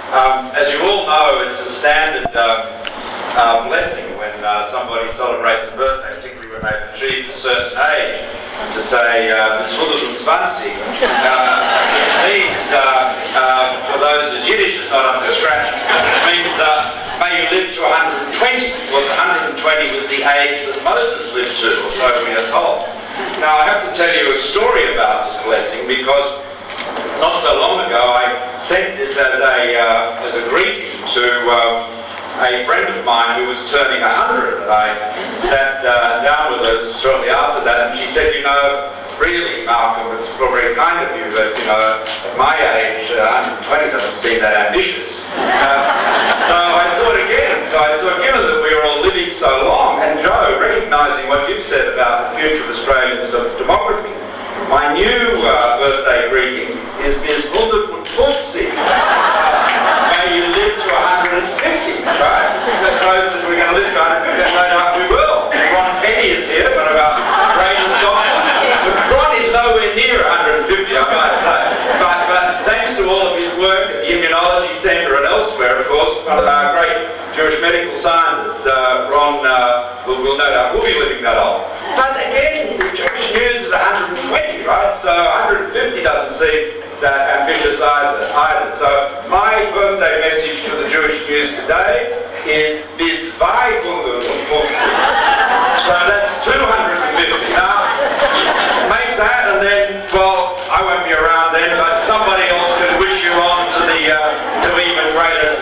As you all know, it's a standard blessing when somebody celebrates a birthday, particularly when they've achieved a certain age, to say, "Bis 120, which means, for those whose Yiddish is not up to scratch, which means, may you live to 120, because 120 was the age that Moses lived to, or so we are told. Now, I have to tell you a story about this blessing, because not so long ago I sent this as a greeting to a friend of mine who was turning 100, and I sat down with her shortly after that, and she said, "You know, really, Malcolm, it's very kind of you, but, you know, at my age, 120 doesn't seem that ambitious." So I thought, given that we are all living so long, and Joe, recognising what you've said about the future of Australian demography, my new birthday greeting is Bis 150. May you live to 150, right? Because we're going to live to 150, and no doubt we will. Ron Penny is here, one of our greatest doctors. But Ron is nowhere near 150, I might say. But thanks to all of his work at the Immunology Centre and elsewhere, of course, one of our great Jewish medical scientists, Ron, will no doubt will be living that old. But again, the Jewish News is 120, right? So 150 doesn't seem that ambitious either. So my birthday message to the Jewish News today is Bis 250. So that's 250. Now, make that, and then, well, I won't be around then, but somebody else can wish you on to the to even greater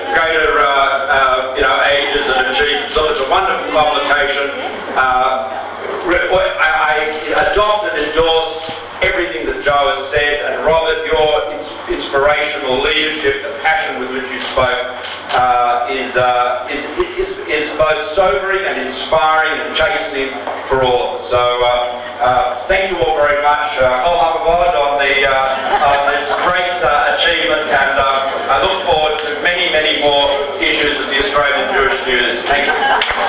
ages and achievements. So it's a wonderful publication. I adopt and endorse everything that Joe has said, and Robert, your inspirational leadership, the passion with which you spoke, is both sobering and inspiring and chastening for all of us. So thank you all very much. Kol hakavod on this great achievement, and I look forward to many, many more issues of the Australian Jewish News. Thank you.